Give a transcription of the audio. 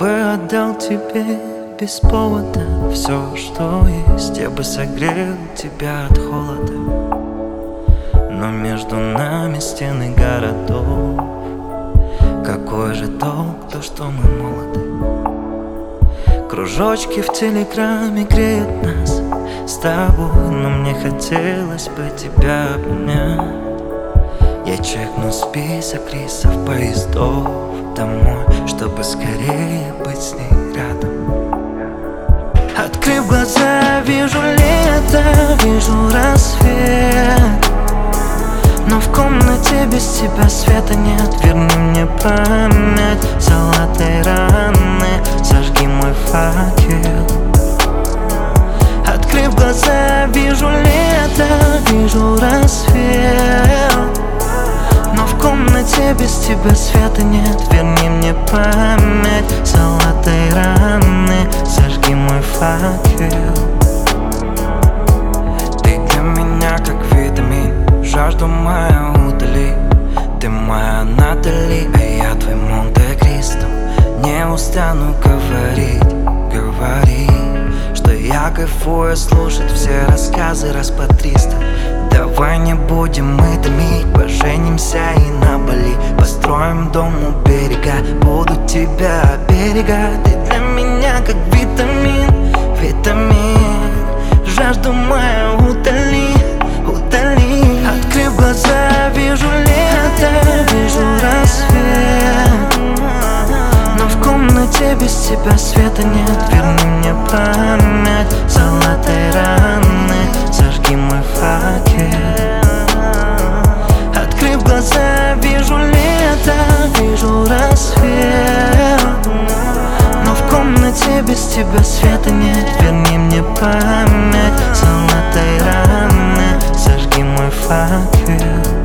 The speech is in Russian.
бы отдал тебе без повода все, что есть. Я бы согрел тебя от холода, но между нами стены городов. Какой же толк, то, что мы молоды? Кружочки в телеграме греют нас с тобой, но мне хотелось бы тебя обнять. Я чекну список рейсов поездов домой, чтобы скорее быть с ней рядом. Открыв глаза, вижу лето, вижу рассвет, но в комнате без тебя света нет. Верни мне память золотой раны, зажги мой факел. Открыв глаза, вижу лето, вижу рассвет, но в комнате без тебя света нет. Верни мне память золотой раны, зажги мой факел. Ты для меня как витамин, жажду мою удали. Ты моя Натали, а я твой Монте-Кристо. Не устану говорить, что я кайфую слушать все рассказы раз по 300. Давай не будем мы томить, поженимся и на Бали. Построим дом у берега, буду тебя оберегать. Ты для меня как витамин, жажду мою утоли. Открыв глаза, вижу лето, вижу рассвет, но в комнате без тебя света нет. Верни мне память золотой раны, зажги мой факел. Открыв глаза, вижу лето, вижу рассвет, но в комнате без тебя света нет. Верни мне память золотой раны, зажги мой факел.